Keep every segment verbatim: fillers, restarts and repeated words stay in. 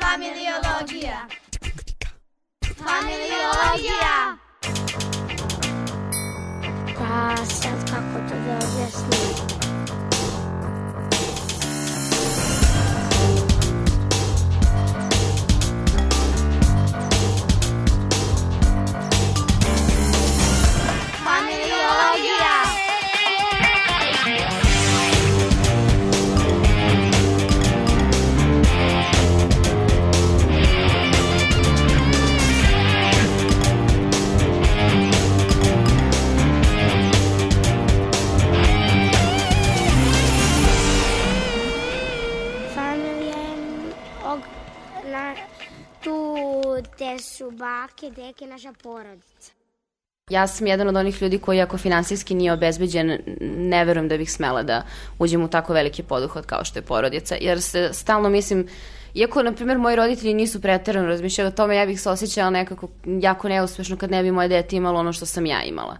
Familiologija. Familiologija. Pa sad kako to da objasnim? Gde su bake, deke, naša porodica. Ja sam jedan od onih ljudi koji ako finansijski nije obezbeđen, ne verujem da bih smela da uđem u tako veliki poduhvat kao što je porodica. Jer se stalno mislim, iako, na primjer, moji roditelji nisu preterano razmišljali o tome, ja bih se osjećala nekako jako neuspešno kad ne bi moje dete imalo ono što sam ja imala.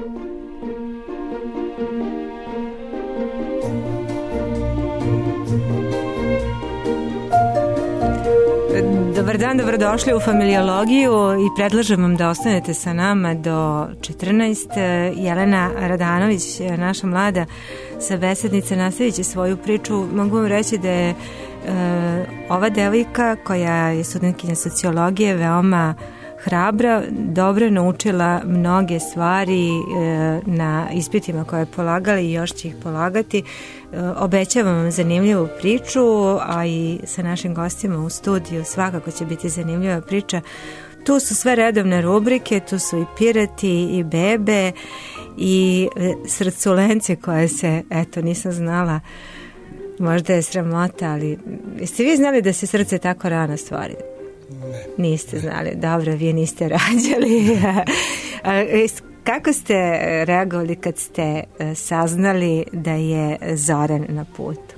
Dobar dan, dobrodošli u Familiologiju i predlažem vam da ostanete sa nama do četrnaest. Jelena Radanović, naša mlada sabesednica, nastavit će svoju priču. Mogu vam reći da je e, ova devojka koja je studentkinja sociologije veoma hrabra, dobro naučila mnoge stvari e, na ispitima koje je polagala i još će ih polagati. E, obećavam vam zanimljivu priču, a i sa našim gostima u studiju svakako će biti zanimljiva priča. Tu su sve redovne rubrike, tu su i pirati i bebe i e, srculence koje se, eto, nisam znala, možda je sramota, ali jeste vi znali da se srce tako rano stvori? Ne. Niste znali, dobro, vi niste rađali. Kako ste reagovali kad ste saznali da je Zoran na putu?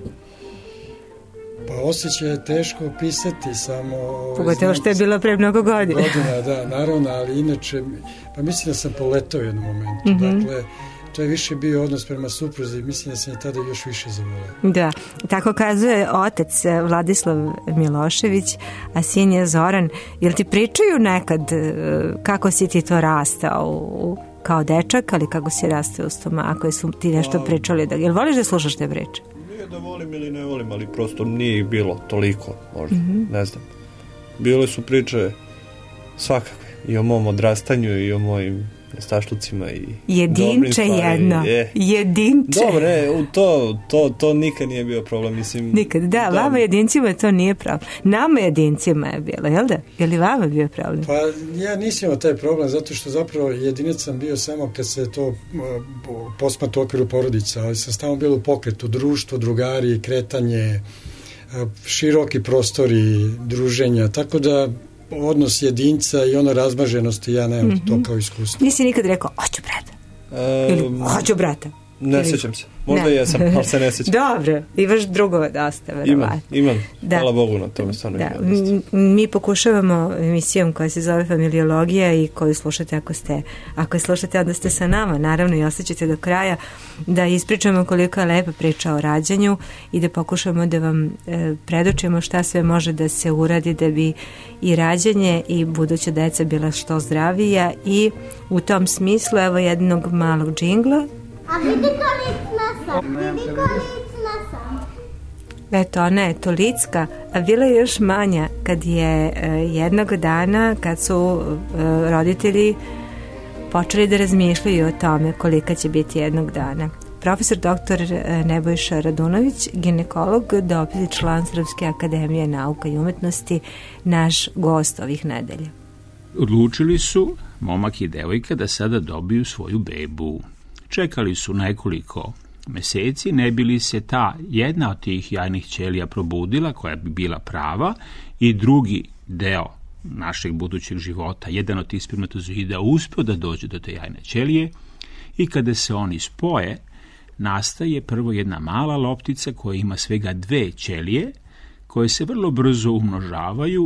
Pa osjećaj je teško opisati samo... Pogotovo što je bilo pre mnogo godina. Godina, da, naravno, ali inače, pa mislim da sam poletao u jednom momentu. Mm-hmm. Dakle, to je više bio odnos prema supruzi, mislim da sam i tada još više zavolao. Da, tako kazuje otac Vladislav Milošević, a sin je Zoran. Jel ti pričaju nekad kako si ti to rastao u, kao dečak, ali kako si rastao u stomaku, su ti nešto pa, pričali? Da, jel voliš da slušaš te priče? Nije da volim ili ne volim, ali prosto nije bilo toliko, možda, mm-hmm. ne znam. Bile su priče svakakve, i o mom odrastanju i o mojim nestašlucima i jedinče jedno. Je. Jedinče. Dobro, ne, to, to, to nikad nije bio problem, mislim. Nikad, da, da, vama jedincima to nije problem. Nama jedincima je bilo, jel da? Je li vama bio problem? Pa ja nisam imao taj problem, zato što zapravo jedinac sam bio samo kad se to uh, posmatra u okviru porodica, ali sam stalno bilo u pokretu, društvo, drugari, kretanje, uh, široki prostori druženja, tako da odnos jedinca i ono razmaženosti, ja nemam mm-hmm. to kao iskustvo. Nisi nikad rekao, hoću brata? Um, Ili hoću brata? Ne Ili... sjećam se. Možda ne. Jesam, ali se ne sjećam. Dobro, imaš drugove dosta, verovatno. Imam, imam. Da. Hvala Bogu na tome, stvarno da. imam. Mi pokušavamo emisijom koja se zove Familiologija i koju slušate ako ste, ako je slušate, onda ste sa nama, naravno, i ostaćete do kraja, da ispričamo koliko je lepa priča o rađanju i da pokušamo da vam e, predočimo šta sve može da se uradi da bi i rađanje i buduća deca bila što zdravija, i u tom smislu evo jednog malog džingla. A vidi kolicna sam, vidi kolicna sam. Eto, ona je tolicka, a bila je još manja kad je e, jednog dana, kad su e, roditelji počeli da razmišljaju o tome kolika će biti jednog dana. Profesor doktor Nebojša Radunović, ginekolog, dopisni član Srpske akademije nauka i umetnosti, naš gost ovih nedelja. Odlučili su, momak i devojka, da sada dobiju svoju bebu. Čekali su nekoliko meseci, ne bi li se ta jedna od tih jajnih ćelija probudila, koja bi bila prava, i drugi deo našeg budućeg života, jedan od tih spermatozoida, uspeo da dođe do te jajne ćelije, i kada se oni spoje, nastaje prvo jedna mala loptica koja ima svega dve ćelije, koje se vrlo brzo umnožavaju,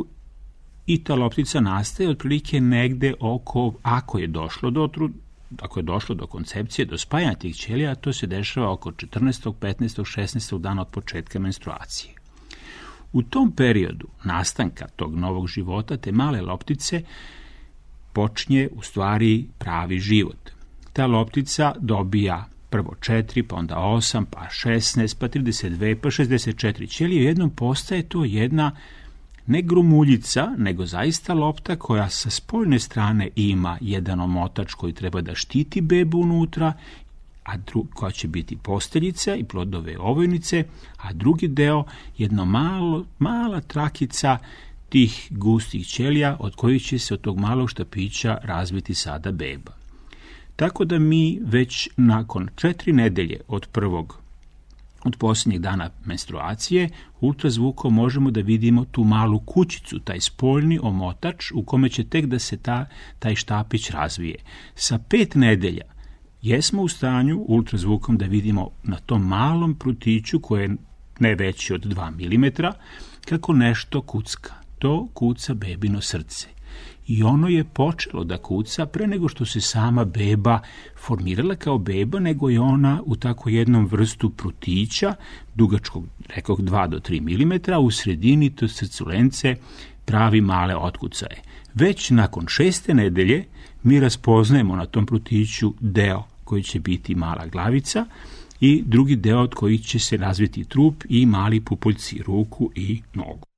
i ta loptica nastaje otprilike negde oko, ako je došlo do ako je došlo do koncepcije, do spajanja tih ćelija, to se dešava oko četrnaestog, petnaestog, šesnaestog dana od početka menstruacije. U tom periodu nastanka tog novog života, te male loptice, počinje u stvari pravi život. Ta loptica dobija prvo četiri, pa onda osam, pa šesnaest, pa trideset dve, pa šezdeset četiri ćelije. Jednom postaje to jedna ne grumuljica, nego zaista lopta koja sa spoljne strane ima jedan omotač koji treba da štiti bebu unutra, a dru, koja će biti posteljica i plodove ovojnice, a drugi deo jedno malo, mala trakica tih gustih ćelija od kojih će se od tog malog štapića razviti sada beba. Tako da mi već nakon četiri nedelje od prvog, od posljednjeg dana menstruacije, ultrazvukom možemo da vidimo tu malu kućicu, taj spoljni omotač u kome će tek da se ta, taj štapić razvije. Sa pet nedelja jesmo u stanju ultrazvukom da vidimo na tom malom prutiću, koje je ne veći od dva milimetra, kako nešto kucka. To kuca bebino srce. I ono je počelo da kuca pre nego što se sama beba formirala kao beba, nego je ona u tako jednom vrstu prutića, dugačkog, rekoh, dva do tri milimetra, u sredini to srculence pravi male otkucaje. Već nakon šeste nedelje mi raspoznajemo na tom prutiću deo koji će biti mala glavica i drugi deo od kojih će se razviti trup i mali pupoljci, ruku i nogu.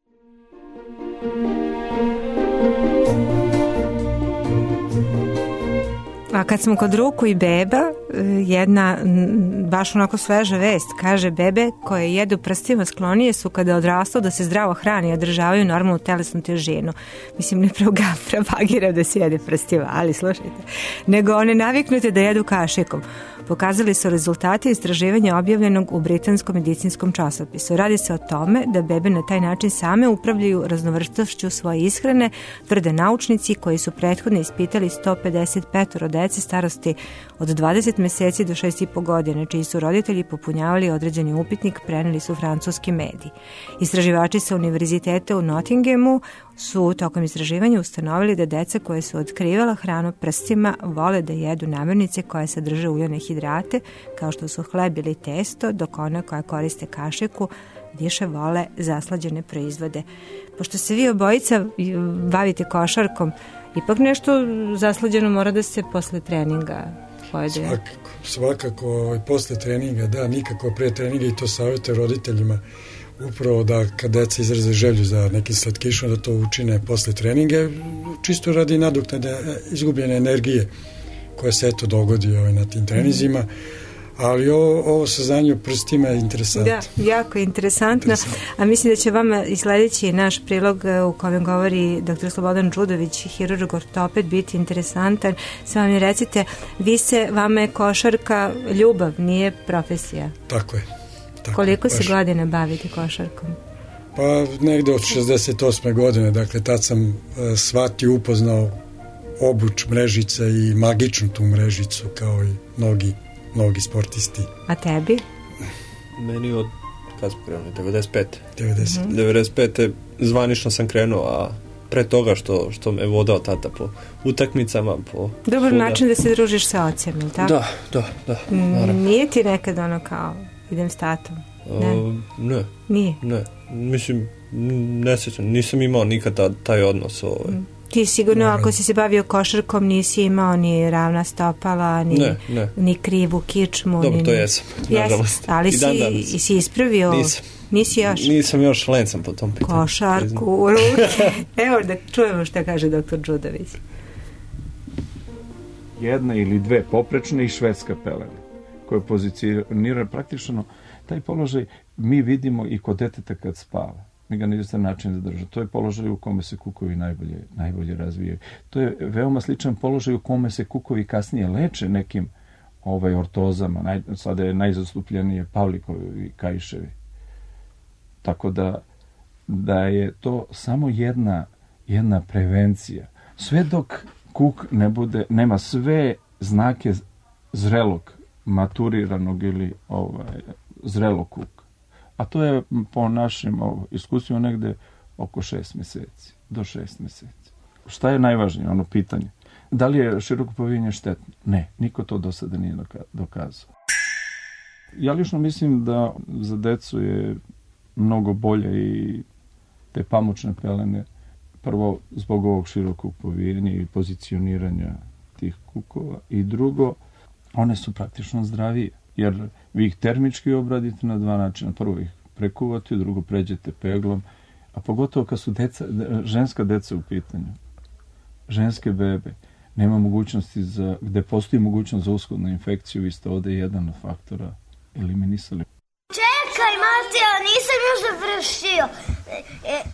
A kad smo kod ruku i beba, jedna baš onako sveža vest, kaže bebe koje jedu prstima sklonije su kada odrastu da se zdravo hrani i održavaju normalnu telesnu težinu. Mislim, ne propagira da se jede prstima, ali slušajte, nego one naviknute da jedu kašikom. Pokazali su rezultati istraživanja objavljenog u britanskom medicinskom časopisu. Radi se o tome da bebe na taj način same upravljaju raznovrstošću svoje ishrane, tvrde naučnici koji su prethodno ispitali sto pedeset pet dece starosti od dvadeset meseci do šest i po godine, čiji su roditelji popunjavali određeni upitnik, preneli su francuski mediji. Istraživači sa univerziteta u Nottinghamu su tokom istraživanja ustanovili da deca koje su otkrivala hranu prstima vole da jedu namirnice koje sadrže uljane hidrate, kao što su hleb ili testo, dok one koje koriste kašiku više vole zaslađene proizvode. Pošto se vi obojica bavite košarkom, ipak nešto zaslađeno mora da se posle treninga pojede. Svakako, svakako posle treninga, da, nikako pre treninga, i to savjete roditeljima upravo da kad deca izraze želju za nekim slatkišom da to učine posle treninga, čisto radi nadoknade izgubljene energije koja se eto dogodi ovaj, na tim treninzima. Mm-hmm. Ali ovo, ovo saznanje o prstima je interesantno. Da, jako interesantno. A mislim da će vama i sledeći naš prilog u kojem govori doktor Slobodan Đudović, hirurg ortoped, biti interesantan. Samo mi recite, vi se, vama je košarka ljubav, nije profesija. Tako je. Tako Koliko je, se godina bavite košarkom? Pa negde od šezdeset osme godine, dakle tad sam uh, shvatio, upoznao obuč mrežica i magičnu tu mrežicu kao i mnogi mnogi sportisti. A tebi? Meni od, kad smo krenuli, devedeset pete devedeset Mm-hmm. devedeset pete zvanično sam krenuo, a pre toga što, što me vodao tata po utakmicama, po... Dobar svuda. način da se družiš sa ocem, ili tako? Da, da, da. Naravno. Nije ti nekad ono kao, idem s tatom? Ne. Uh, ne. Nije? Ne. Mislim, ne sjećam, nisam imao nikad ta, taj odnos. Ovaj. Mm. Ti sigurno, no, ako si se bavio košarkom, nisi imao ni ravna stopala, ni, ne, ne. ni krivu kičmu. Dobro, ni, to jesam, nažalost. Ali I dan si, danas. i si ispravio? Nisam. Nisi još? Nisam još, lencam po tom pitanju. Košarku u ruke. Evo da čujemo šta kaže doktor Đudović. Jedna ili dve poprečne i švedska pelena, koje pozicionira praktično taj položaj mi vidimo i kod deteta kad spava. Mi ga na izvestan način zadrža. To je položaj u kome se kukovi najbolje, najbolje razvijaju. To je veoma sličan položaj u kome se kukovi kasnije leče nekim ovaj, ortozama. Naj, sada je najzastupljenije Pavlikovi i Kaiševi. Tako da, da je to samo jedna, jedna prevencija. Sve dok kuk ne bude, nema sve znake zrelog, maturiranog ili ovaj, zrelog kuka. A to je po našim iskustvima negde oko šest meseci, do šest meseci. Šta je najvažnije, ono pitanje? Da li je široko povijanje štetno? Ne, niko to do sada nije dokazao. Ja lično mislim da za decu je mnogo bolje i te pamučne pelene, prvo zbog ovog širokog povijenja i pozicioniranja tih kukova i drugo, one su praktično zdravije, jer vi ih termički obradite na dva načina. Prvo ih prekuvate, drugo pređete peglom, a pogotovo kad su deca, ženska deca u pitanju, ženske bebe, nema mogućnosti za, gde postoji mogućnost za ushodnu infekciju, vi ste ovde jedan od faktora eliminisali. Čekaj, Mateo, nisam još završio. E, e,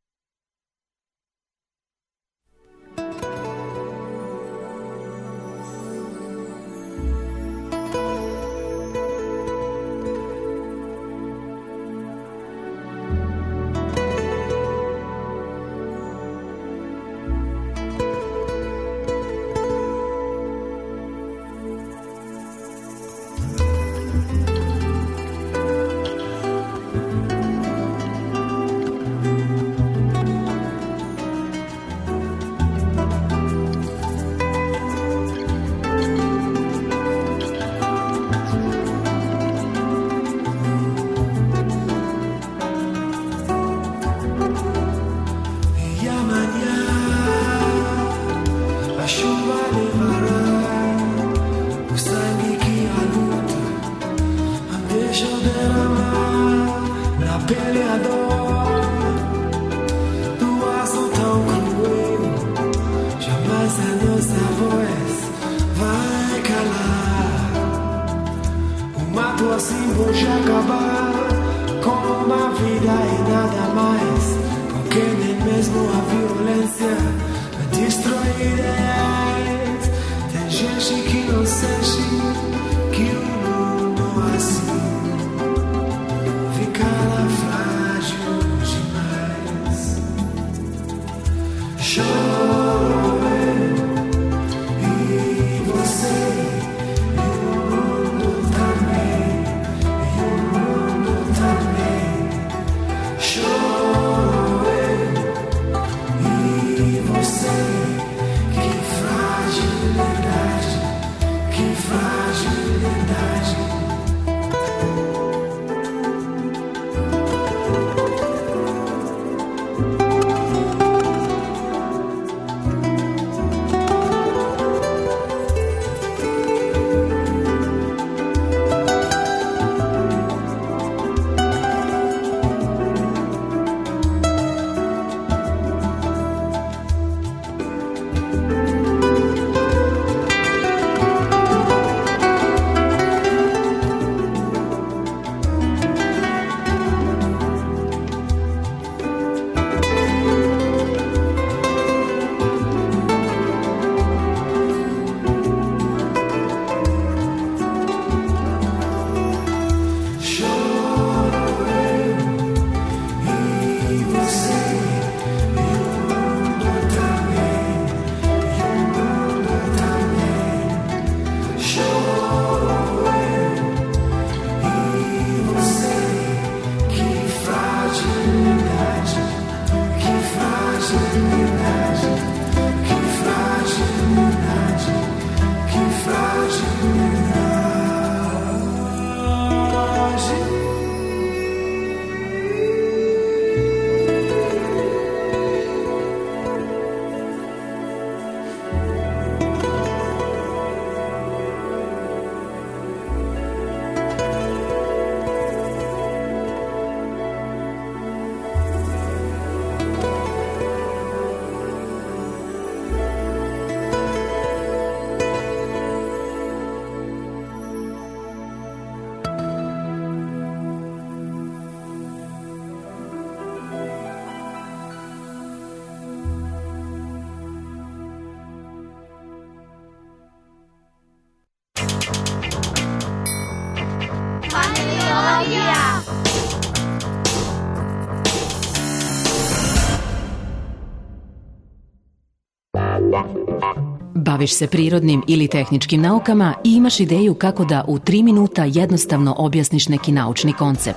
Baviš se prirodnim ili tehničkim naukama i imaš ideju kako da u tri minuta jednostavno objasniš neki naučni koncept.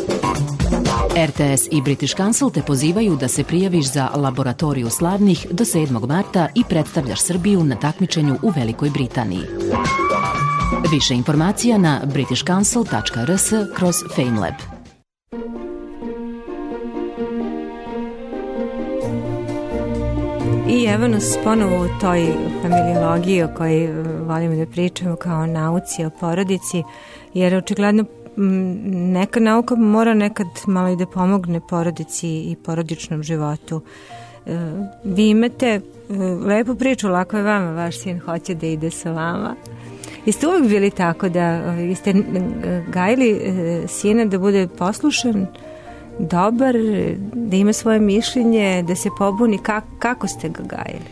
R T S i British Council te pozivaju da se prijaviš za laboratoriju slavnih do sedmog marta i predstavljaš Srbiju na takmičenju u Velikoj Britaniji. Više informacija na british council tačka r s kroz FameLab. I evo nas ponovo u toj familiologiji o kojoj volimo da pričamo kao nauci o porodici, jer očigledno neka nauka mora nekad malo i da pomogne porodici i porodičnom životu. Vi imate lepu priču, lako je vama, vaš sin hoće da ide sa vama. Jeste uvijek bili tako da jeste gajili sina da bude poslušan, dobar, da ima svoje mišljenje, da se pobuni? Kako, kako ste ga gajili?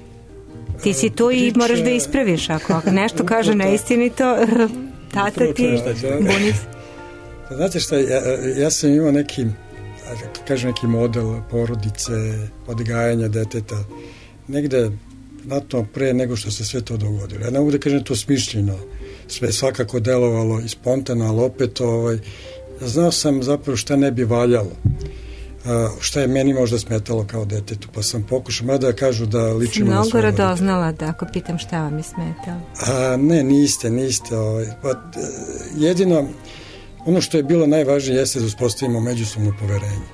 Ti si tu i moraš da ispraviš ako nešto kaže neistinito, tata ti buni se. Znate šta, ja, ja sam imao neki, kažem, neki model porodice, odgajanja deteta, negde znatno pre nego što se sve to dogodilo. Ja ne mogu da kažem to smišljeno, sve svakako delovalo i spontano, ali opet ovaj, znao sam zapravo šta ne bi valjalo, šta je meni možda smetalo kao detetu, pa sam pokušao, mada kažu da ličimo na svoje. Mnogo radoznala da ako pitam šta vam je smetalo. A, ne, niste, niste. Ovaj, pa, jedino, ono što je bilo najvažnije jeste da uspostavimo međusobno poverenje.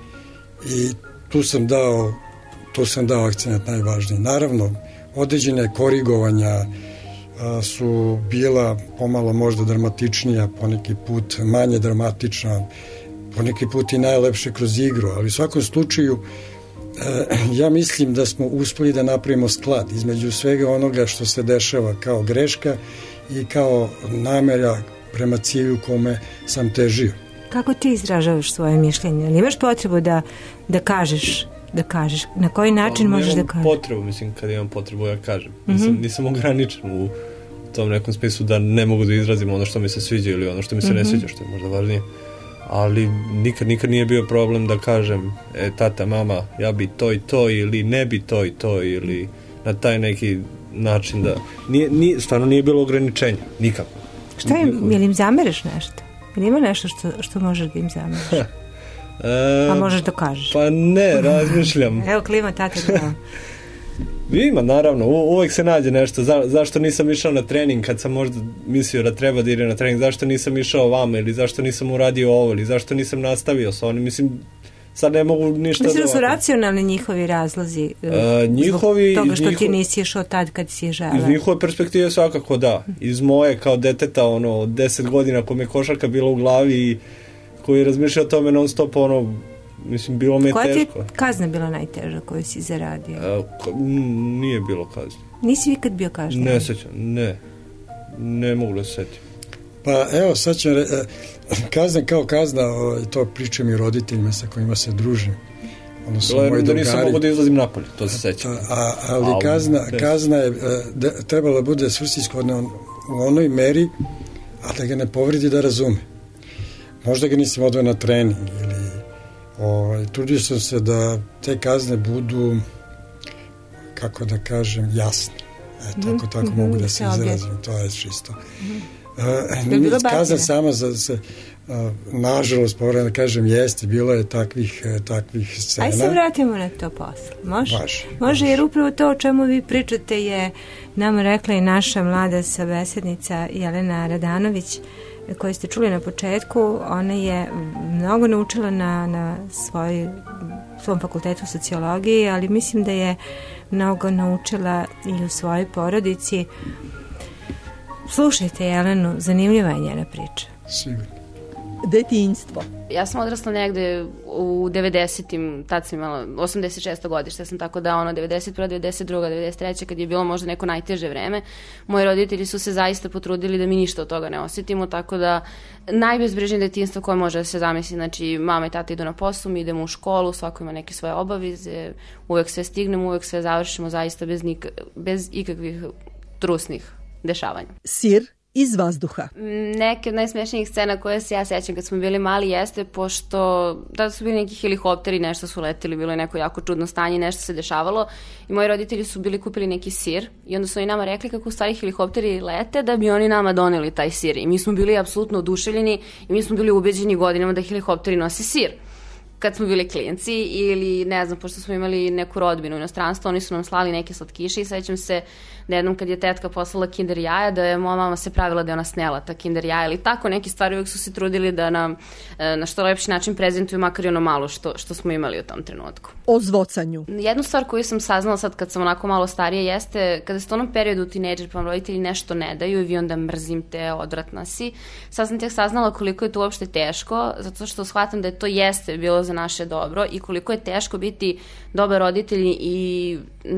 I tu sam dao, tu sam dao akcenat najvažniji. Naravno, određene korigovanja a, su bila pomalo možda dramatičnija, poneki put manje dramatična, poneki put i najlepše kroz igru, ali u svakom slučaju e, ja mislim da smo uspeli da napravimo sklad između svega onoga što se dešava kao greška i kao namera prema cilju kome sam težio. Kako ti izražavaš svoje mišljenje? Ali imaš potrebu da, da kažeš da kažeš? Na koji način pa, možeš da kažeš? Potrebu, mislim, kad imam potrebu ja kažem. Nisam, mm-hmm. nisam ograničen u tom nekom smislu da ne mogu da izrazim ono što mi se sviđa ili ono što mi se mm-hmm. ne sviđa, što je možda važnije. Ali nikad, nikad nije bio problem da kažem e, tata, mama, ja bi to i to ili ne bi to i to ili na taj neki način da nije, nije, stvarno nije bilo ograničenja, nikako. Šta im, je li im zameriš nešto? Ili ima nešto što, što možeš da im zameriš? e, A možeš da kažeš? Pa ne, razmišljam. Evo klima tata da. Ima, naravno, u, uvek se nađe nešto. Za, zašto nisam išao na trening kad sam možda mislio da treba da ide na trening? Zašto nisam išao vama? Ili zašto nisam uradio ovo? Ili zašto nisam nastavio sa onim? Mislim, sad ne mogu ništa... Mislim da su racionalni njihovi razlozi e, njihovi, zbog toga što njihov... ti nisi išao tad kad si je žela. Iz njihove perspektive svakako da. Iz moje kao deteta, ono, deset godina ko me košarka bila u glavi i koji je razmišljao o tome non stop, ono, mislim, bilo me koja teško. Koja ti je kazna bila najteža koju si zaradio? E, ko, m, nije bilo kazna. Nisi ikad bio kažnjen? Ne sećam, ne. Ne mogu da se setim. Pa evo, sad ću re, kazna kao kazna, o, to pričam i roditeljima sa kojima se družim. Ono su moji drugari. Da nisam mogu da izlazim napolje, to se sećam. A, ali Al, kazna, kazna je de, trebala bude svrsishodna u onoj meri, a da ga ne povredi da razume. Možda ga nisam odveo na trening ili ovaj, trudio sam se da te kazne budu, kako da kažem, jasne. E, tako, tako mm-hmm. mogu da se izrazim, to je čisto. Mm-hmm. Uh, kazna sama za se uh, nažalost, moram da kažem, jeste, bilo je takvih, takvih scena. Ajde se vratimo na to posle. Može? Može. Može, jer upravo to o čemu vi pričate je nama rekla i naša mlada sabesednica Jelena Radanović, koju ste čuli na početku. Ona je mnogo naučila na, na svoj, svom fakultetu sociologije, ali mislim da je mnogo naučila i u svojoj porodici. Slušajte Jelenu, zanimljiva je njena priča. Sigurno. Detinjstvo. Ja sam odrasla negde u devedesetim, tad sam imala osamdeset šesto godište, sam tako da ono devedeset prva, devedeset druga, devedeset treća kad je bilo možda neko najteže vreme. Moji roditelji su se zaista potrudili da mi ništa od toga ne osjetimo, tako da najbezbrižnije detinjstvo koje može da se zamisli, znači mama i tata idu na posao, mi idemo u školu, svako ima neke svoje obavize, uvek sve stignemo, uvek sve završimo zaista bez, nik bez ikakvih trusnih dešavanja. Sir iz vazduha. Neke od najsmešnijih scena koje se ja sećam kad smo bili mali jeste, pošto tada su bili neki helikopteri, nešto su leteli, bilo je neko jako čudno stanje, nešto se dešavalo i moji roditelji su bili kupili neki sir i onda su oni nama rekli kako u stvari helikopteri lete da bi oni nama doneli taj sir i mi smo bili apsolutno oduševljeni i mi smo bili ubeđeni godinama da helikopteri nose sir. Kad smo bili klinci ili ne znam, pošto smo imali neku rodbinu u inostranstvu, oni su nam slali neke slatkiše i sećam se da jednom kad je tetka poslala kinder jaja, da je moja mama se pravila da je ona snela ta kinder jaja ili tako, neke stvari uvijek su se trudili da nam na što lepši način prezentuju makar i ono malo što, što smo imali u tom trenutku. O zvocanju. Jednu stvar koju sam saznala sad kad sam onako malo starija jeste kada ste u onom periodu tinejdžer pa vam roditelji nešto ne daju i vi onda mrzim te, odvratna si. Sad sam tek saznala koliko je to uopšte teško, zato što shvatam da je to jeste bilo za naše dobro i koliko je teško biti dobar roditelj i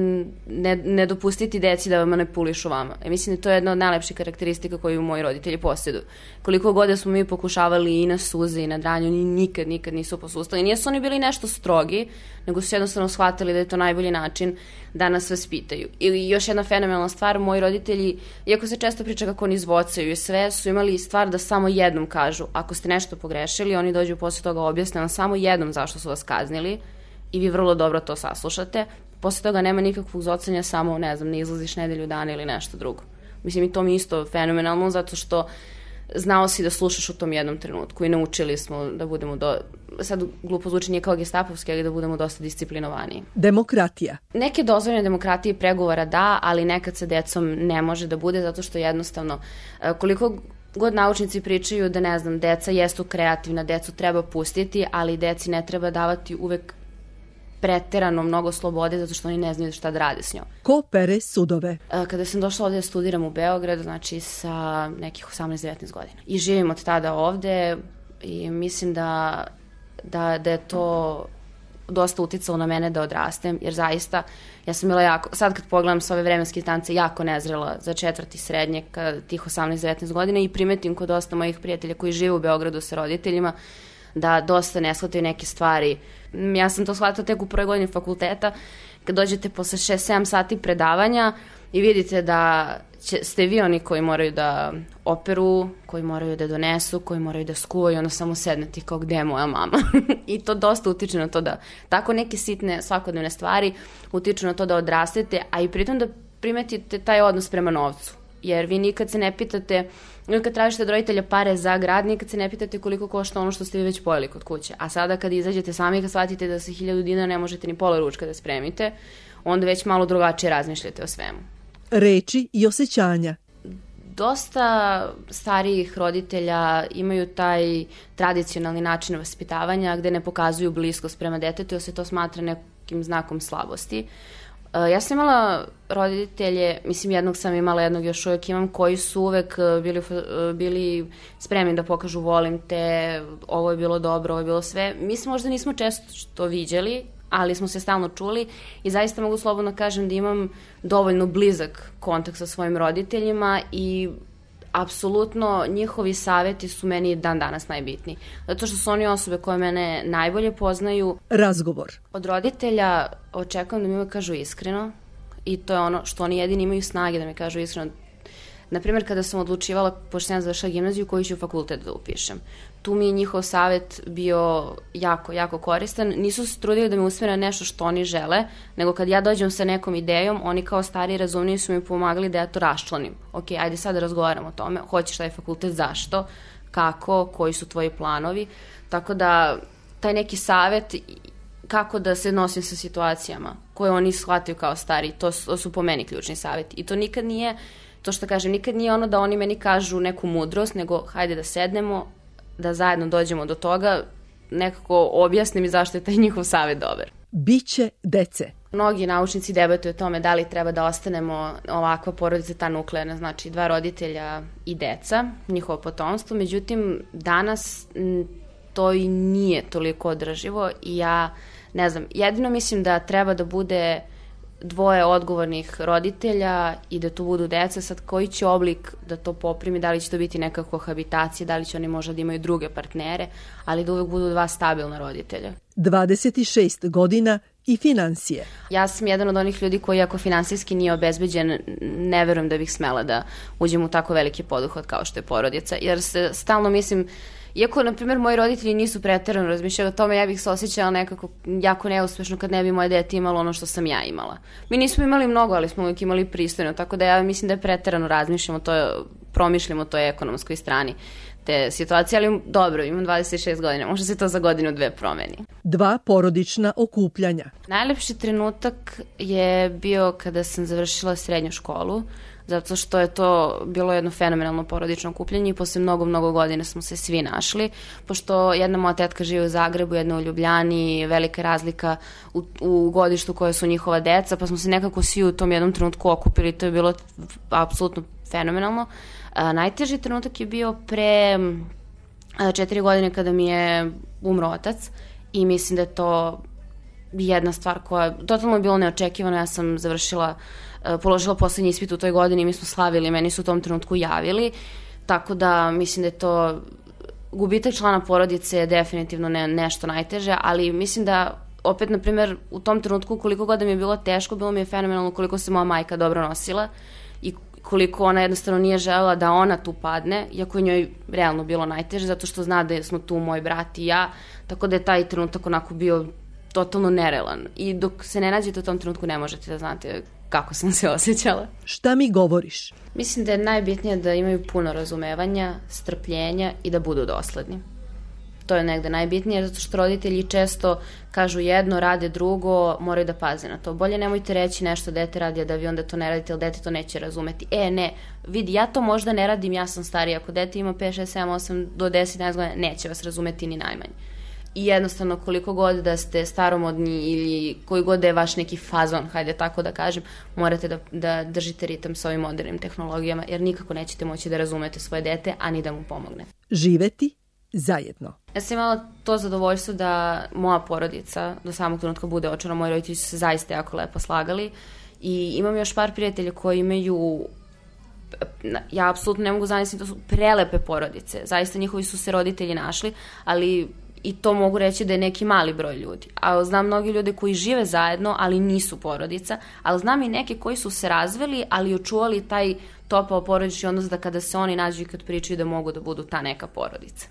ne, ne dopustiti deci da vam manipulišu vama. E, mislim da to je jedna od najlepših karakteristika koju moji roditelji posjeduju. Koliko god da smo mi pokušavali i na suze i na dranju, oni nikad, nikad nisu posustali. Nije su oni bili nešto strogi, nego su jednostavno shvatili da je to najbolji način da nas vaspitaju. I još jedna fenomenalna stvar, moji roditelji, iako se često priča kako oni zvocaju i sve, su imali stvar da samo jednom kažu, ako ste nešto pogrešili, oni dođu posle toga objasne vam samo jednom zašto su vas kaznili i vi vrlo dobro to saslušate. Posle toga nema nikakvog zvocanja, samo, ne znam, ne izlaziš nedelju dana ili nešto drugo. Mislim, i to mi isto fenomenalno, zato što znao si da slušaš u tom jednom trenutku i naučili smo da budemo, do, sad glupo zvuči nije kao gestapovski, ali da budemo dosta disciplinovaniji. Demokratija. Neke dozvoljene demokratije i pregovora da, ali nekad sa decom ne može da bude, zato što jednostavno koliko god naučnici pričaju da, ne znam, deca jesu kreativna, decu treba pustiti, ali deci ne treba davati uvek preterano mnogo slobode, zato što oni ne znaju šta da rade s njom. Ko pere sudove? Kada sam došla ovde da studiram u Beograd, znači sa nekih osamnaest devetnaest godina. I živim od tada ovde i mislim da, da, da je to dosta uticalo na mene da odrastem, jer zaista ja sam bila jako, sad kad pogledam s ove vremenske distance, jako nezrela za četvrti srednje kada tih osamnaest devetnaest godina i primetim kod dosta mojih prijatelja koji žive u Beogradu sa roditeljima da dosta ne shvataju neke stvari. Ja sam to shvatila tek u prvoj godini fakulteta, kad dođete posle šest sedam sati predavanja i vidite da će, ste vi oni koji moraju da operu, koji moraju da donesu, koji moraju da skuvaju, onda samo sednete kao gde je moja mama. I to dosta utiče na to da tako neke sitne svakodnevne stvari utiču na to da odrastete, a i pritom da primetite taj odnos prema novcu. Jer vi nikad se ne pitate, kad tražite od roditelja pare za grad, nikad se ne pitate koliko košta ono što ste vi već pojeli kod kuće. A sada kad izađete sami, kad shvatite da sa hiljadu dinara ne možete ni pola ručka da spremite, onda već malo drugačije razmišljate o svemu. Reči i osjećanja. Dosta starijih roditelja imaju taj tradicionalni način vaspitavanja gde ne pokazuju bliskost prema detetu, jer se to smatra nekim znakom slabosti. Ja sam imala roditelje, mislim jednog sam imala, jednog još uvijek imam, koji su uvek bili, bili spremni da pokažu volim te, ovo je bilo dobro, ovo je bilo sve. Mi se možda nismo često viđali, ali smo se stalno čuli i zaista mogu slobodno kažem da imam dovoljno blizak kontakt sa svojim roditeljima i apsolutno njihovi saveti su meni dan danas najbitniji. Zato što su oni osobe koje mene najbolje poznaju. Razgovor. Od roditelja očekujem da mi uvek kažu iskreno i to je ono što oni jedini imaju snage da mi kažu iskreno. Naprimjer, kada sam odlučivala, pošto sam završila gimnaziju, koji ću fakultet da upišem. Tu mi je njihov savjet bio jako, jako koristan. Nisu se trudili da me usmere na nešto što oni žele, nego kad ja dođem sa nekom idejom, oni kao stari i razumniji su mi pomagali da ja to raščlanim. Ok, ajde sad da razgovaramo o tome, hoćeš taj fakultet, zašto, kako, koji su tvoji planovi. Tako da, taj neki savjet kako da se nosim sa situacijama koje oni shvataju kao stari, to su, to su po meni ključni savjeti. I to nikad nije, to što kažem, nikad nije ono da oni meni kažu neku mudrost, nego hajde da sednemo, da zajedno dođemo do toga, nekako objasni mi zašto je taj njihov savjet dobar. Biće dece. Mnogi naučnici debatuju o tome da li treba da ostanemo ovakva porodica, ta nuklearna, znači dva roditelja i deca, njihovo potomstvo. Međutim, danas to i nije toliko održivo i ja, ne znam, jedino mislim da treba da bude dvoje odgovornih roditelja i da tu budu deca. Sad koji će oblik da to poprimi, da li će to biti neka kohabitacija, da li će oni možda da imaju druge partnere, ali da uvek budu dva stabilna roditelja. dvadeset šest godina i finansije. Ja sam jedan od onih ljudi koji ako finansijski nije obezbeđen, ne verujem da bih smela da uđem u tako veliki poduhvat kao što je porodica, jer se stalno mislim, iako, na primjer, moji roditelji nisu preterano razmišljali o tome, ja bih se osjećala nekako jako neuspešno kad ne bi moje dete imalo ono što sam ja imala. Mi nismo imali mnogo, ali smo uvijek imali pristojno, tako da ja mislim da je preterano razmišljamo, to je, promišljamo o toj ekonomskoj strani te situacije, ali dobro, imam dvadeset šest godina, možda se to za godinu dve promeni. Dva porodična okupljanja. Najlepši trenutak je bio kada sam završila srednju školu, zato što je to bilo jedno fenomenalno porodično okupljanje i posle mnogo, mnogo godina smo se svi našli, pošto jedna moja tetka živi u Zagrebu, jedna u Ljubljani, velika razlika u, u godištu koje su njihova deca, pa smo se nekako svi u tom jednom trenutku okupili, to je bilo apsolutno fenomenalno. A, najteži trenutak je bio pre a, četiri godine kada mi je umro otac i mislim da je to jedna stvar koja totalno je bilo neočekivano. Ja sam završila, a, položila poslednji ispit u toj godini i mi smo slavili, meni su u tom trenutku javili, tako da mislim da je to gubitak člana porodice je definitivno ne, nešto najteže, ali mislim da opet, na primjer, u tom trenutku koliko god da mi je bilo teško, bilo mi je fenomenalno koliko se moja majka dobro nosila i koliko ona jednostavno nije želela da ona tu padne, iako je njoj realno bilo najteže, zato što zna da smo tu moj brat i ja, tako da je taj trenutak onako bio totalno nerealan. I dok se ne nađete u tom trenutku ne možete da znate kako sam se osjećala. Šta mi govoriš? Mislim da je najbitnije da imaju puno razumevanja, strpljenja i da budu dosledni. To je negde najbitnije, zato što roditelji često kažu jedno, rade drugo, moraju da paze na to. Bolje nemojte reći nešto dete radi, a da vi onda to ne radite, jer dete to neće razumeti. E, ne, vidi, ja to možda ne radim, ja sam stariji. Ako dete ima pet, šest, sedam, osam do deset, jedanaest godina, neće vas razumeti ni najmanje. I jednostavno, koliko god da ste staromodni ili koji god da je vaš neki fazon, hajde tako da kažem, morate da, da držite ritam sa ovim modernim tehnologijama, jer nikako nećete moći da razumete svoje dete, a ni da mu pomognete. Živeti zajedno. Ja sam imala to zadovoljstvo da moja porodica do samog trenutka bude očuvana. Moji roditelji su se zaista jako lepo slagali i imam još par prijatelja koji imaju, ja apsolutno ne mogu zamisliti, to su prelepe porodice. Zaista njihovi su se roditelji našli, ali i to mogu reći da je neki mali broj ljudi. A znam mnogi ljude koji žive zajedno, ali nisu porodica, ali znam i neke koji su se razveli, ali očuvali taj topao porodični odnos da kada se oni nađu i kad pričaju da mogu da budu ta neka porodica.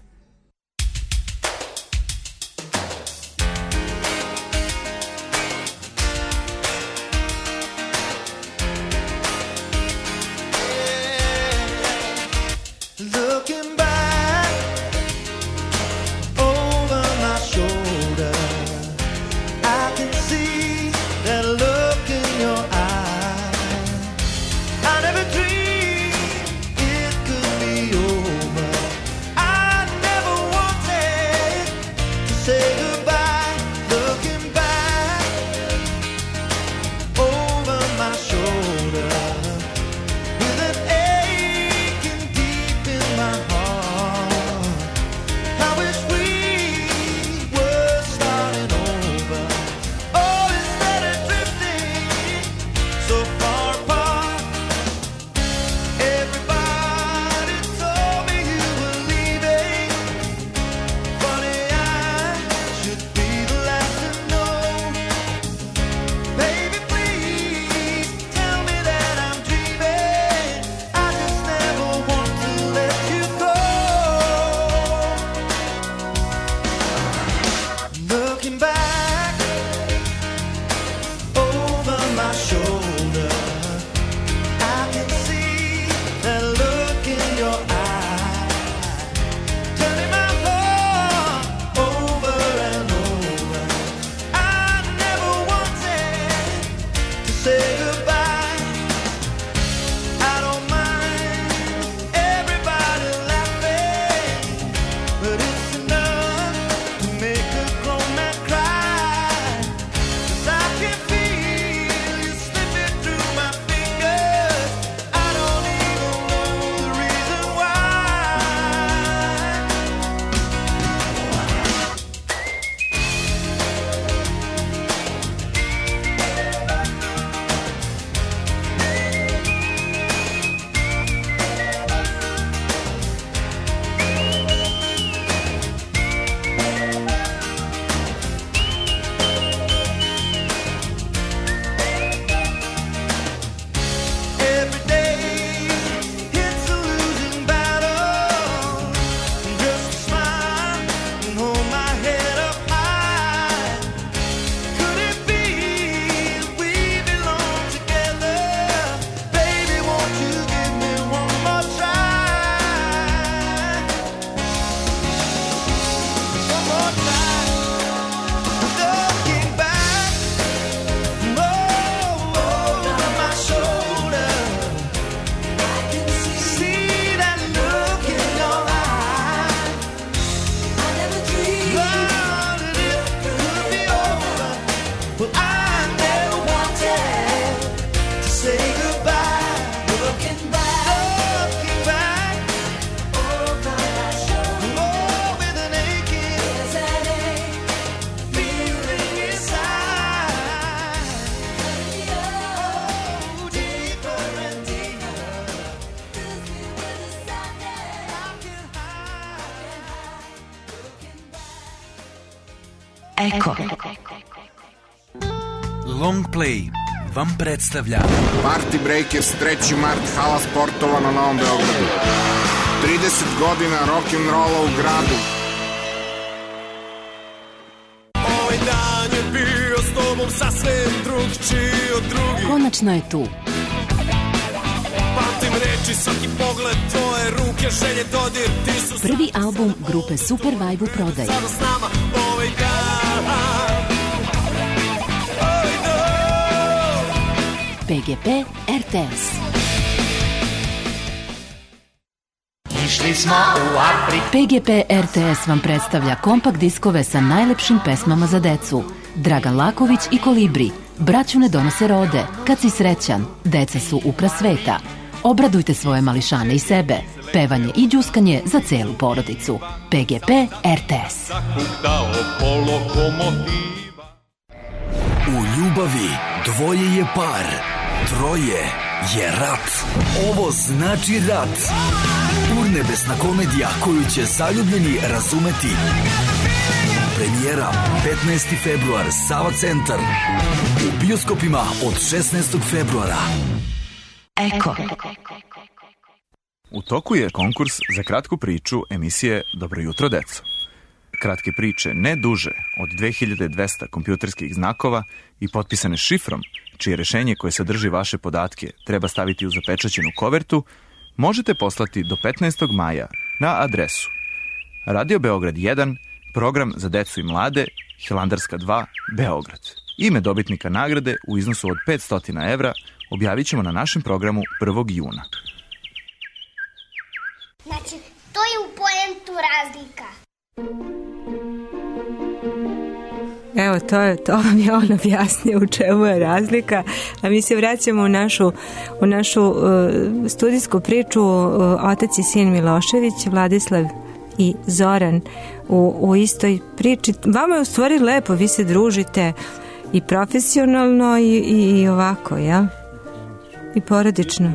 Eko. Long Play vam predstavlja Party Breakers treći mart, hala sportova na Novom Beogradu. trideset godina rock'n'rolla u gradu. Ovaj dan je bio s tobom sasvim drugčiji od drugih. Konačno je tu. Pamtim reči, svaki pogled, tvoje ruke, želje, dodir, ti su... Prvi album grupe Super Vibe u prodaji. Sada s nama ovaj dan, ovaj dan. P G P R T S. Išli smo u Afriku. P G P R T S vam predstavlja kompakt diskove sa najlepšim pesmama za decu. Dragan Laković i Kolibri. Braću ne donose rode. Kad si srećan, deca su ukras sveta. Obradujte svoje mališane i sebe. Pevanje i đuskanje za celu porodicu. P G P R T S. U ljubavi dvoje je par, troje je rat. Ovo znači rat. Urnebesna komedija koju će zaljubljeni razumeti. Premijera petnaesti februar, Sava centar. U bioskopima od šesnaestog februara. Eko. U toku je konkurs za kratku priču emisije Dobro jutro, deco. Kratke priče ne duže od dve hiljade dvesta kompjuterskih znakova i potpisane šifrom, čije rešenje koje sadrži vaše podatke treba staviti u zapečaćenu kovertu, možete poslati do petnaestog maja na adresu Radio Beograd jedan, program za decu i mlade, Hilandarska dva, Beograd. Ime dobitnika nagrade u iznosu od petsto evra objavit ćemo na našem programu prvog juna. Znači, to je u poentu razlika. Evo, to, je, to vam je on objasnio u čemu je razlika. A mi se vraćamo u našu, u našu uh, studijsku priču uh, otac i sin Milošević, Vladislav i Zoran u, u istoj priči. Vama je u stvari lepo, vi se družite i profesionalno i, i, i ovako, jel? I porodično.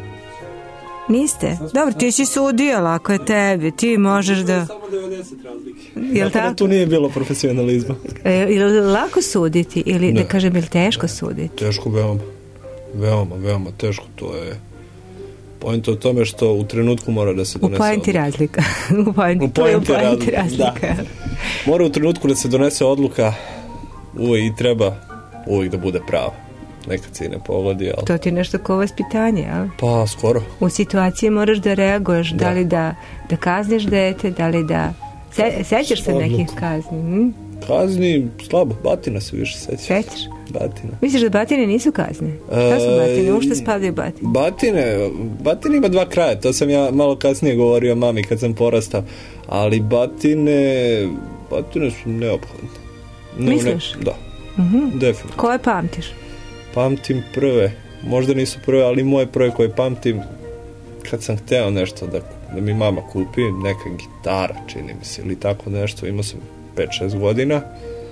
Niste? Dobro, ti si sudio, lako je tebi, ti možeš da... Samo devedeset razlike. Jel tako? Tu nije bilo profesionalizma. E, je li lako suditi ili ne. Da kažem, je li teško suditi? Teško, veoma. Veoma, veoma teško. To je point o tome što u trenutku mora da se donese... U poenti razlika. u poenti, u poenti razlika. razlika. Da. Mora u trenutku da se donese odluka, uvijek i treba uvijek da bude prava. Nekad se i ne pogodi, ali... To ti je nešto ko vaspitanje, ali? Pa, skoro. U situaciji moraš da reaguješ, da, da li da, da kazniš dete, da li da... Se, sećaš se nekih kazni? Hm? Kazni, slabo, batina se više sećaš. Sećaš? Batina. Misliš da batine nisu kazne? Šta su batine? U što spadaju batine? Batine, batine ima dva kraja, to sam ja malo kasnije govorio mami kad sam porastao, ali batine, batine su neophodne. Ne, Misliš? Ne, da, uh-huh. definitivno. Koje pamtiš? Pamtim prve, možda nisu prve, ali moje prve koje pamtim kad sam hteo nešto da, da mi mama kupi, neka gitara, čini mi se, ili tako nešto, imao sam pet šest godina,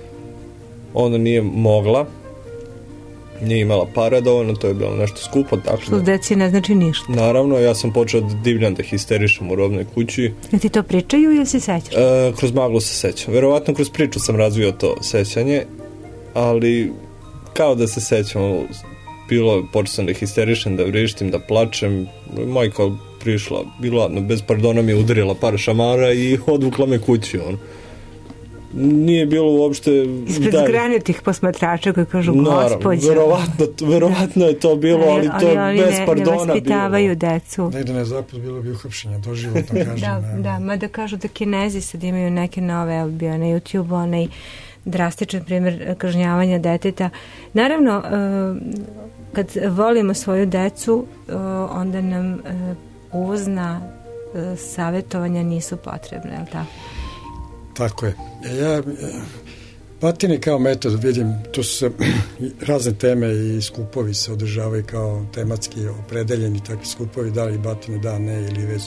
ona nije mogla, nije imala para dovoljno, to je bilo nešto skupo. Tako što deci ne znači ništa. Naravno, ja sam počeo da divljam, da histerišem u robnoj kući. Ja ti to pričaju ili se sećaš? E, kroz maglu se sećam. Verovatno kroz priču sam razvio to sećanje, ali kao da se sećam, bilo, počeo sam da histerišem, da vrištim, da plačem. Majka prišla, bila, bez pardona mi je udarila par šamara i odvukla me kući, ono. Nije bilo uopšte... Ispred zgranitih posmatrača koji kažu gospođa. Verovatno, verovatno je to bilo, ali, ali to je ali bez ne, pardona bilo. Ne vaspitavaju decu. Ne ide na zapad, bilo bi uhapšenja, doživotno kažem. da, ne. da, mada kažu da Kinezi sad imaju neke nove, bio na YouTube, onaj drastičan primjer kažnjavanja deteta. Naravno, kad volimo svoju decu, onda nam uvozna savjetovanja nisu potrebne, je li tako? Tako je. Ja, batine kao metod, vidim, tu su se razne teme i skupovi se održavaju kao tematski opredeljeni takvi skupovi, da li batine da, ne, ili već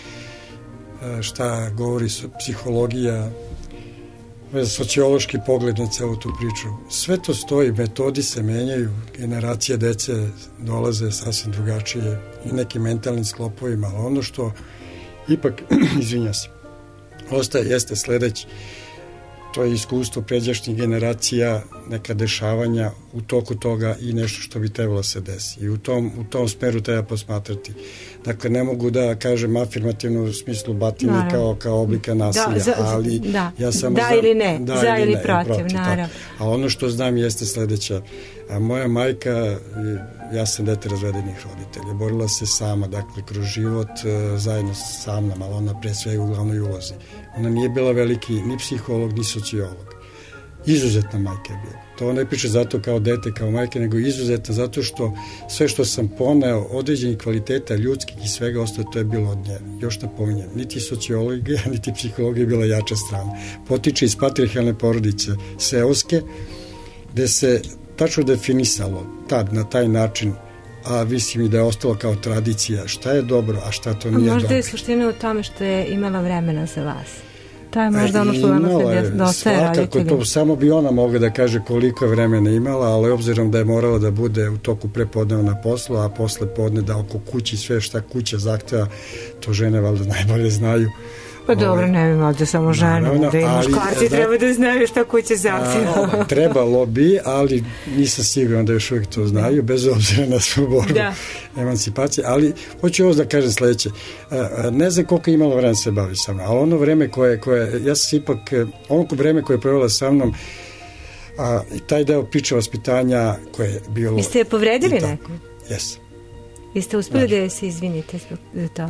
šta govori psihologija, sociološki pogled na celu tu priču. Sve to stoji, metodi se menjaju, generacije dece dolaze sasvim drugačije i nekim mentalnim sklopovima, ali ono što ipak, izvinja se, ostaje jeste sledeći. to je iskustvo pređašnjih generacija, neka dešavanja u toku toga i nešto što bi trebalo se desi. I u tom, u tom smeru treba posmatrati. Dakle, ne mogu da kažem afirmativno u smislu batine kao, kao oblika nasilja, da, za, ali da, ja samo da znam, ili ne, da za ili ne, protiv, protiv naravno. A ono što znam jeste sledeća. A moja majka, ja sam dete razvedenih roditelja, borila se sama, dakle, kroz život, zajedno sa mnom, ali ona pre svega u glavnoj ulozi. Ona nije bila veliki ni psiholog, ni sociolog. Izuzetna majka je bila. To ne piše zato kao dete, kao majke, nego izuzetna zato što sve što sam poneo, određenih kvaliteta ljudskih i svega ostalo, to je bilo od nje. Još napominjem, niti sociologija, niti psihologija je bila jača strana. Potiče iz patrijarhalne porodice seoske, gde se tačno definisalo tad na taj način, a mislim i da je ostalo kao tradicija, šta je dobro, a šta to nije dobro. Možda je suština u tome što je imala vremena za vas. To je možda ono što danas nedostaje roditeljima. Svakako, to samo bi ona mogla da kaže koliko vremena imala, ali obzirom da je morala da bude u toku prepodneva na poslu, a posle podne da oko kući sve šta kuća zahteva, to žene valjda najbolje znaju. Pa dobro, ne bi možda samo žene, da i muškarci treba da znaju šta kuće zahteva. Trebalo bi, ali nisam siguran da još uvijek to znaju, bez obzira na svoju borbu emancipacije, ali hoću ovo da kažem sledeće. Ne znam koliko je imala vremena se bavi sa mnom, ali ono vreme koje, koje ja sam ipak, ono vreme koje je provjela sa mnom, a, i taj deo priče vaspitanja koje je bilo... Vi ste je povredili neko? Jesam. Vi ste uspeli da se izvinite za to?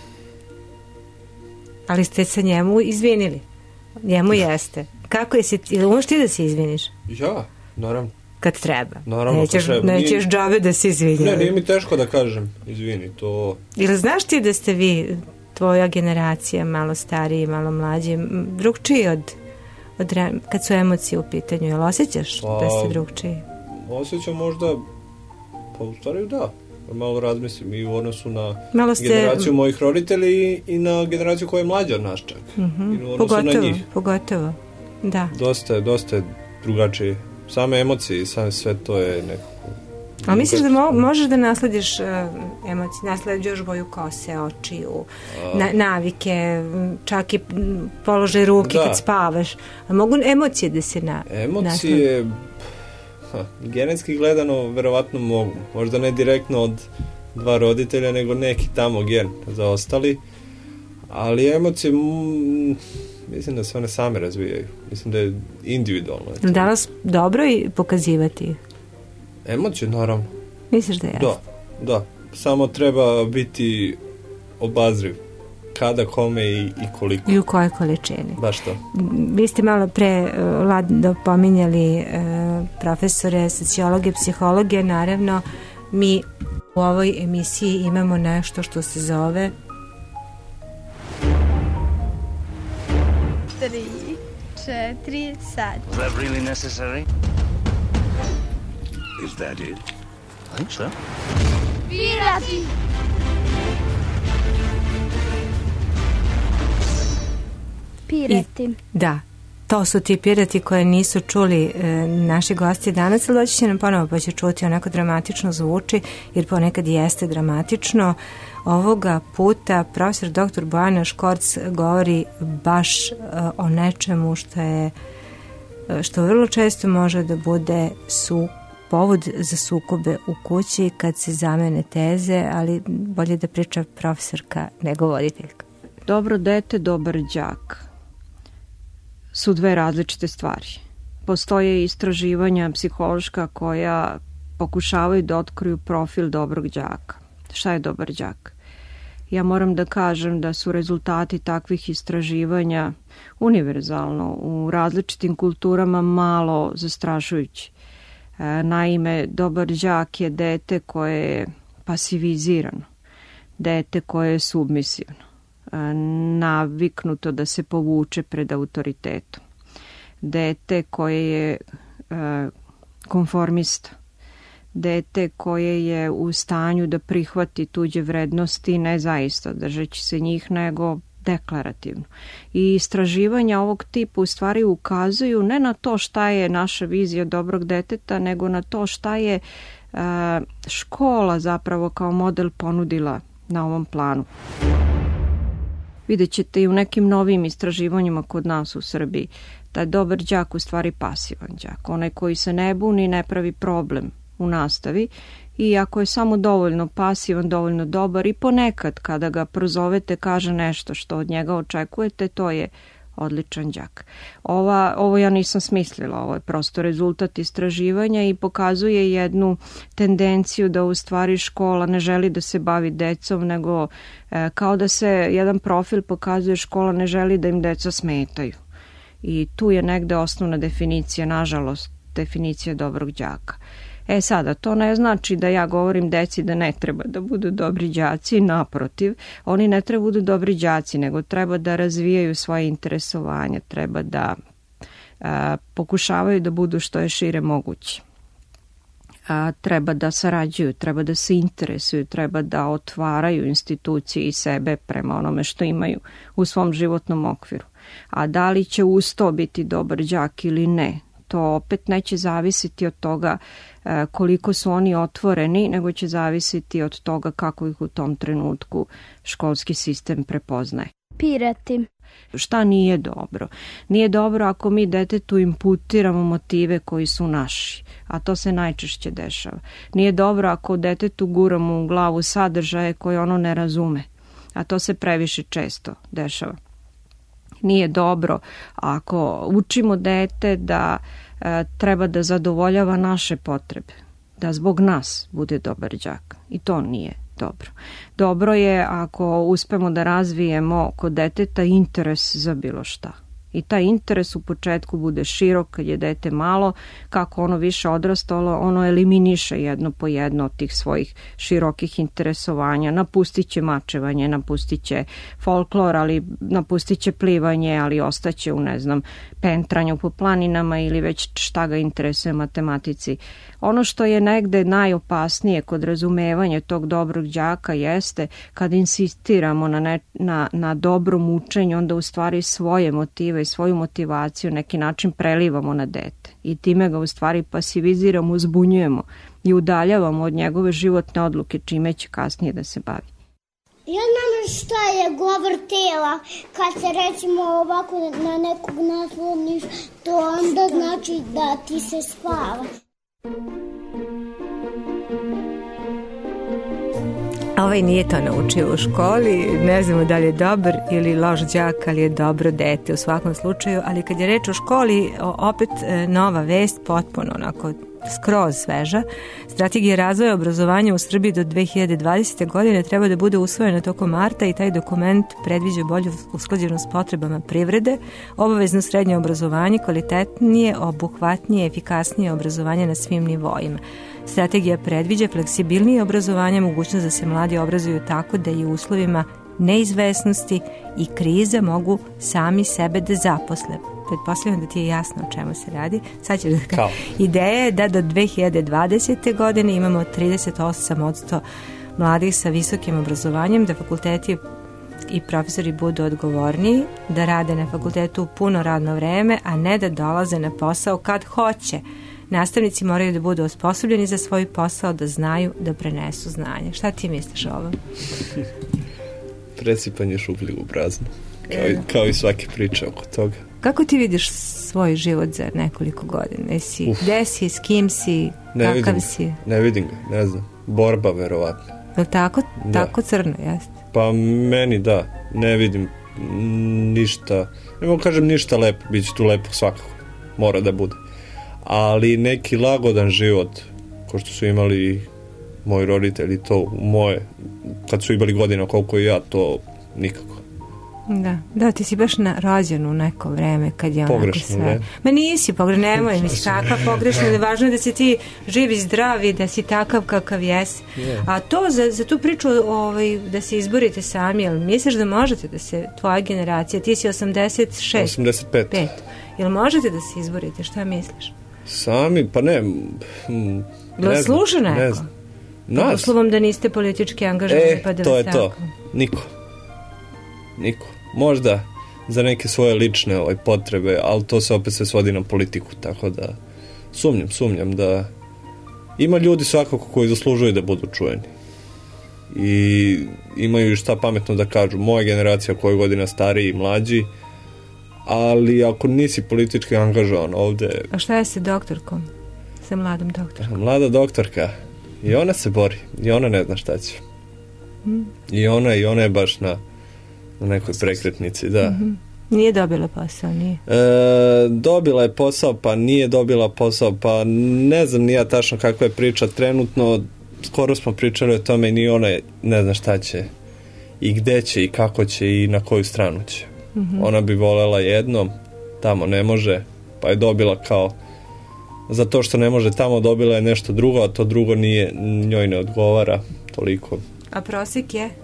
Ali ste se njemu izvinili. Njemu jeste. Kako je se, ili umeš ti da se izviniš? Ja, naravno. Kad treba. Naravno, nećeš, kad treba. Nećeš džabe da se izvinjava. Ne, nije mi teško da kažem, izvini, to... Ili znaš ti da ste vi, tvoja generacija, malo stariji, malo mlađi, drugčiji od, od kad su emocije u pitanju? Jel osjećaš pa, da ste drugčiji? Osjećam možda, pa u stvari da. Malo razmislim i u odnosu na ste... generaciju mojih roditelja i, i na generaciju koja je mlađa od nas čak. Mm-hmm. I u odnosu pogotovo, na njih. Pogotovo, da. Dosta je, dosta je drugačije. Same emocije i same sve to je nekako... A misliš da mo- možeš da naslediš uh, emocije, nasleđuješ boju kose, očiju, A... na, navike, čak i položaj ruke da. Kad spavaš. A mogu emocije da se na, emocije... Nasledi? Ha, genetski gledano verovatno mogu, možda ne direktno od dva roditelja, nego neki tamo gen za ostali, ali emocije m, mislim da se one same razvijaju, mislim da je individualno. Je danas dobro i pokazivati emocije, naravno. Misliš da je? Da, da, samo treba biti obazriv kada, kome i, i koliko. I u kojoj količini. Baš to. Vi ste malo pre Lado pominjali e, profesore, sociologe, psihologe, naravno mi u ovoj emisiji imamo nešto što se zove tri, četiri, sad. Is that really necessary? Is that it? I think so. Pirati! Pirati. I, da, to su ti pirati koje nisu čuli e, naši gosti danas, ali doći će nam ponovo pa će čuti, onako dramatično zvuči, jer ponekad jeste dramatično. Ovoga puta profesor doktor Bojana Škorc govori baš e, o nečemu što je što vrlo često može da bude su povod za sukobe u kući kad se zamene teze, ali bolje da priča profesorka nego voditeljka. Dobro dete, dobar đak su dve različite stvari. Postoje istraživanja psihološka koja pokušavaju da otkriju profil dobrog đaka. Šta je dobar đak? Ja moram da kažem da su rezultati takvih istraživanja univerzalno u različitim kulturama malo zastrašujući. Naime, dobar đak je dete koje je pasivizirano, dete koje je submisivno, naviknuto da se povuče pred autoritetom, dete koje je konformista, dete koje je u stanju da prihvati tuđe vrednosti ne zaista držeći se njih, nego deklarativno. I istraživanja ovog tipa u stvari ukazuju ne na to šta je naša vizija dobrog deteta, nego na to šta je uh, škola zapravo kao model ponudila na ovom planu. Vidjet ćete i u nekim novim istraživanjima kod nas u Srbiji da je dobar đak u stvari pasivan đak, onaj koji se ne buni, ne pravi problem u nastavi i ako je samo dovoljno pasivan, dovoljno dobar i ponekad kada ga prozovete kaže nešto što od njega očekujete, to je odličan đak. Ova, ovo ja nisam smislila, ovo je prosto rezultat istraživanja i pokazuje jednu tendenciju da u stvari škola ne želi da se bavi decom, nego e, kao da se jedan profil pokazuje, škola ne želi da im deca smetaju. I tu je negde osnovna definicija, nažalost, definicija dobrog đaka. E sada, to ne znači da ja govorim deci da ne treba da budu dobri đaci, naprotiv, oni ne treba da budu dobri đaci, nego treba da razvijaju svoje interesovanje, treba da a, pokušavaju da budu što je šire moguće. A, treba da sarađuju, treba da se interesuju, treba da otvaraju institucije i sebe prema onome što imaju u svom životnom okviru. A da li će uz to biti dobar đak ili ne, to opet neće zavisiti od toga koliko su oni otvoreni, nego će zavisiti od toga kako ih u tom trenutku školski sistem prepoznaje. Pirati. Šta nije dobro? Nije dobro ako mi detetu imputiramo motive koji su naši, a to se najčešće dešava. Nije dobro ako detetu guramo u glavu sadržaje koje ono ne razume, a to se previše često dešava. Nije dobro ako učimo dete da e, treba da zadovoljava naše potrebe, da zbog nas bude dobar đak. I to nije dobro. Dobro je ako uspemo da razvijemo kod deteta interes za bilo šta. I taj interes u početku bude širok kad je dete malo, kako ono više odrastalo, ono eliminiše jedno po jedno od tih svojih širokih interesovanja, napustit će mačevanje, napustit će folklor, ali napustit će plivanje, ali ostaće u, ne znam, pentranju po planinama ili već šta ga interesuje matematici. Ono što je negde najopasnije kod razumevanja tog dobrog đaka jeste kad insistiramo na, ne, na, na dobrom učenju, onda u stvari svoje motive i svoju motivaciju neki način prelivamo na dete i time ga u stvari pasiviziramo, uzbunjujemo i udaljavamo od njegove životne odluke čime će kasnije da se bavi. Ja znam šta je govor tela. Kad se recimo ovako na nekog nasloniš, to onda znači da ti se spava. Ovaj nije to naučio u školi, ne znamo da li je dobar ili loš đak, ali je dobro dete u svakom slučaju, ali kad je reč o školi, opet nova vest, potpuno onako skroz sveža. Strategija razvoja obrazovanja u Srbiji do dve hiljade dvadesete. godine treba da bude usvojena tokom marta i taj dokument predviđa bolju usklađenost s potrebama privrede, obavezno srednje obrazovanje, kvalitetnije, obuhvatnije, efikasnije obrazovanje na svim nivoima. Strategija predviđa fleksibilnije obrazovanje, mogućnost da se mladi obrazuju tako da i u uslovima neizvesnosti i krize mogu sami sebe da zaposle. Pretpostavljam da ti je jasno o čemu se radi. Sad ću da kažem. Ideja je da do dve hiljade dvadesete. godine imamo trideset osam posto mladih sa visokim obrazovanjem, da fakulteti i profesori budu odgovorniji, da rade na fakultetu puno radno vreme, a ne da dolaze na posao kad hoće. Nastavnici moraju da budu osposobljeni za svoj posao, da znaju da prenesu znanje. Šta ti misliš o ovom? Presipanje šupljeg u prazno. Kao i, kao i svake priče oko toga. Kako ti vidiš svoj život za nekoliko godina? Jesi, gde si, s kim si, ne kakav vidim, si? Ne vidim ga, ne znam. Borba, verovatno. Je li tako, da. tako crno, jeste? Pa meni da, ne vidim ništa, ne mogu kažem ništa lepo, bit će tu lepo svakako, mora da bude. Ali neki lagodan život, ko što su imali moji roditelji, to moje, kad su imali godina koliko i ja, to nikako. Da, da, ti si baš na, rođen u neko vreme kad je onako pogrešno, sve. Ne? Ma nisi pogrešno, nemoj mi si takva pogrešno, da važno je da si ti živi, zdravi, da si takav kakav jesi. Yeah. A to za, za tu priču ovaj, da se izborite sami, jel misliš da možete da se, tvoja generacija, ti si osamdeset šest. osamdeset pet. Pet. Jel možete da se izborite, šta misliš? Sami, pa ne. M, ne sluša neko? Ne znam. Nas. Uslovom da niste politički angažovani, e, pa da to vas je tako. To. Niko. Niko. Možda za neke svoje lične ovaj, potrebe, ali to se opet se svodi na politiku, tako da sumnjam, sumnjam da ima ljudi svakako koji zaslužuju da budu čujeni. I imaju šta pametno da kažu. Moja generacija koja je godina stariji i mlađi, ali ako nisi politički angažovan ovde... A šta je sa doktorkom? Sa mladom doktorkom? Mlada doktorka. I ona se bori. I ona ne zna šta će. Mm. I ona, i ona je baš na, na nekoj prekretnici, da. Mm-hmm. Nije dobila posao, nije? E, dobila je posao, pa nije dobila posao, pa ne znam nija tačno kakva je priča trenutno. Skoro smo pričali o tome i ni ona ne zna šta će i gde će i kako će i na koju stranu će. Mm-hmm. Ona bi volela jedno, tamo ne može, pa je dobila kao za to što ne može tamo, dobila je nešto drugo, a to drugo nije, njoj ne odgovara toliko. A prosek je?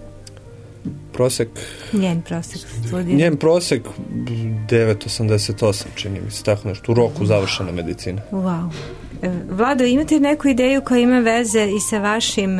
Prosek? Njen prosek studija? Njen prosek devet osamdeset osam, čini mi se, tako nešto, u roku završena medicina. Wow. Vlado, imate neku ideju koja ima veze i sa vašim,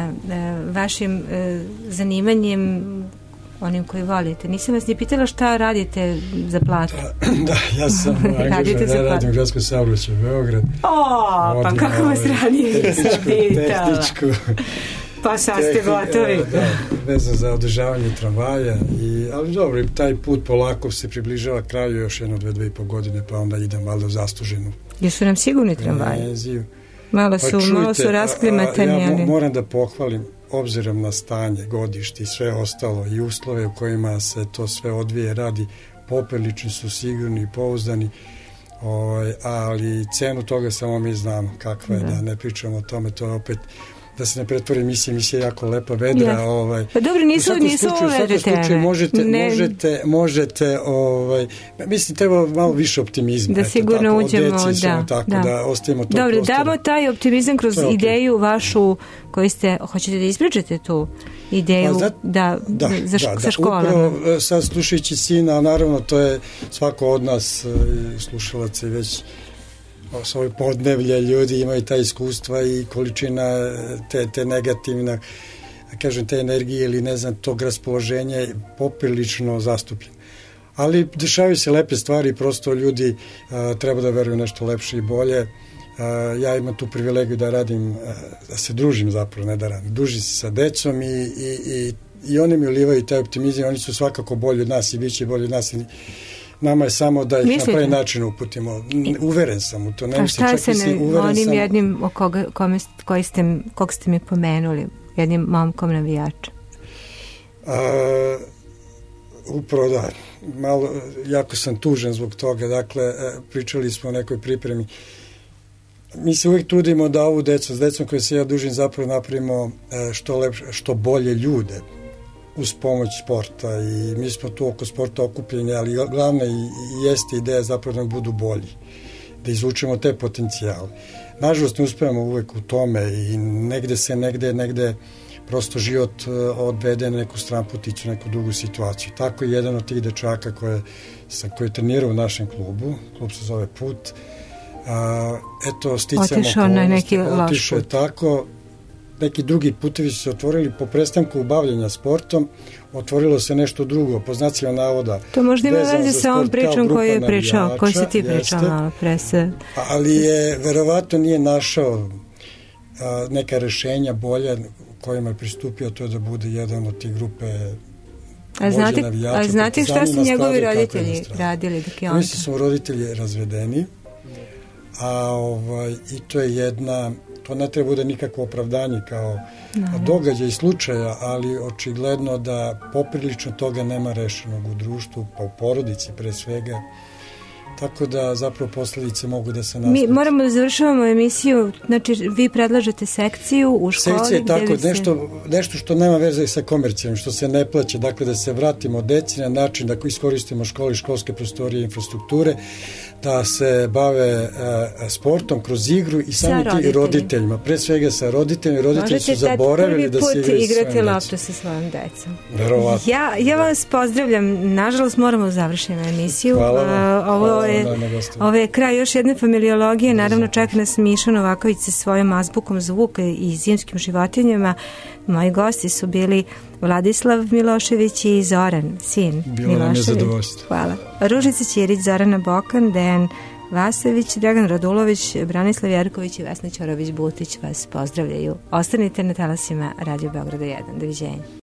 vašim zanimanjem, onim koji volite? Nisam vas ni pitala šta radite za platu. Da, ja sam angažan da radim u gradskom saobraćaju Beograd. O, pa kako vas ranije pitala? Tehničku. Pa sad ste gotovi. Da, vezan za održavanje tramvaja. I, ali dobro, taj put polako se približava kraju još jedno, dve, dve i pol godine, pa onda idem valjda u zastuženu. Jesu nam sigurni tramvaji? Malo su, pa čujte, malo su rasklimatani. Ja mo, moram da pohvalim, obzirom na stanje, godište i sve ostalo i uslove u kojima se to sve odvije, radi, poprilično su sigurni i pouzdani, ovaj, ali cenu toga samo mi znamo kakva je, da, da ne pričamo o tome, to je opet da se ne pretvori emisija, emisija je jako lepa, vedra, ja. ovaj. Pa dobro, nisu, nisu ove teme. Možete, ne. možete, možete, ovaj, mislim, treba malo više optimizma. Da eto, sigurno tako, uđemo, deci, da, tako, da. da ostavimo to dobro, prostora. Damo taj optimizam kroz okay. ideju vašu, koju ste, hoćete da ispričate tu ideju pa za, da, da, za, da, za školama? Da, upravo sad slušajući sina, naravno, to je svako od nas slušalaca i već svoje podnevlje, ljudi imaju ta iskustva i količina te, te negativne, kažem, te energije ili ne znam, tog raspoloženja je poprilično zastupljen. Ali dešavaju se lepe stvari, prosto ljudi a, treba da veruju nešto lepše i bolje. A, ja imam tu privilegiju da radim, a, da se družim zapravo, ne da radim. Družim se sa decom i, i, i, i oni mi ulivaju taj optimizam, oni su svakako bolji od nas i bit će bolji od nas i nama je samo da ih Mislite? na pravi način uputimo. Uveren sam u to. Ne A šta je sa onim sam... jednim o koga, kome, koji ste, kog ste mi pomenuli? Jednim momkom navijačem? A, upravo da. Malo, jako sam tužen zbog toga. Dakle, pričali smo o nekoj pripremi. Mi se uvijek trudimo da ovu decu, s decom koje se ja dužim, zapravo napravimo što, lepše, što bolje ljude uz pomoć sporta i mi smo tu oko sporta okupljeni, ali glavna i, i jeste ideja zapravo da budu bolji, da izvučemo te potencijale. Nažalost, ne uspevamo uvek u tome i negde se, negde, negde prosto život odvede na neku stranputicu, neku drugu situaciju. Tako je jedan od tih dečaka koje, sa, koji je trenirao u našem klubu, klub se zove Put, a, eto, sticamo otišao na neki loš otišao je tako, neki drugi putevi su se otvorili po prestanku bavljenja sportom, otvorilo se nešto drugo, po znacima navoda. To možda ima veze sa ovom pričom koju je pričao, koju si ti pričao malo pre se. Ali je, verovatno nije našao a, neka rešenja bolja kojima je pristupio, to je da bude jedan od tih grupe a znate, navijača. A znate šta su njegovi roditelji radili dok je on? Mislim su roditelji razvedeni, a ovaj, i to je jedna, to ne treba bude nikakvo opravdanje kao no. događaj slučaja, ali očigledno da poprilično toga nema rešenog u društvu, pa u porodici pre svega, tako da zapravo posledice mogu da se nastaviti. Mi moramo da završavamo emisiju, znači vi predlažete sekciju u školi. Sekcija je tako, se... nešto, nešto što nema veze sa komercijalnim, što se ne plaće, dakle da se vratimo deci na način da iskoristimo školi, školske prostorije, infrastrukture, da se bave uh, sportom kroz igru i sami ti roditeljima, pre svega sa roditeljima, roditelji Možete su zaboravili da se igraju igrati loptu sa svojom decom. Verovatno. Ja, ja vas pozdravljam, nažalost moramo završiti emisiju. Hvala vam. Uh, ovo, Hvala je, ovo je kraj još jedne familiologije, naravno čeka nas Miša Novaković sa svojom azbukom zvuka i zimskim životinjama. Moji gosti su bili Vladislav Milošević i Zoran, sin Bilo Milošević. nam je zadovoljstvo. Hvala. Ružica Ćirić, Zorana Bokan, Dejan Vasović, Dragan Radulović, Branislav Jerković i Vesna Ćorović-Butić vas pozdravljaju. Ostanite na talasima Radio Beograda jedan. Doviđenja.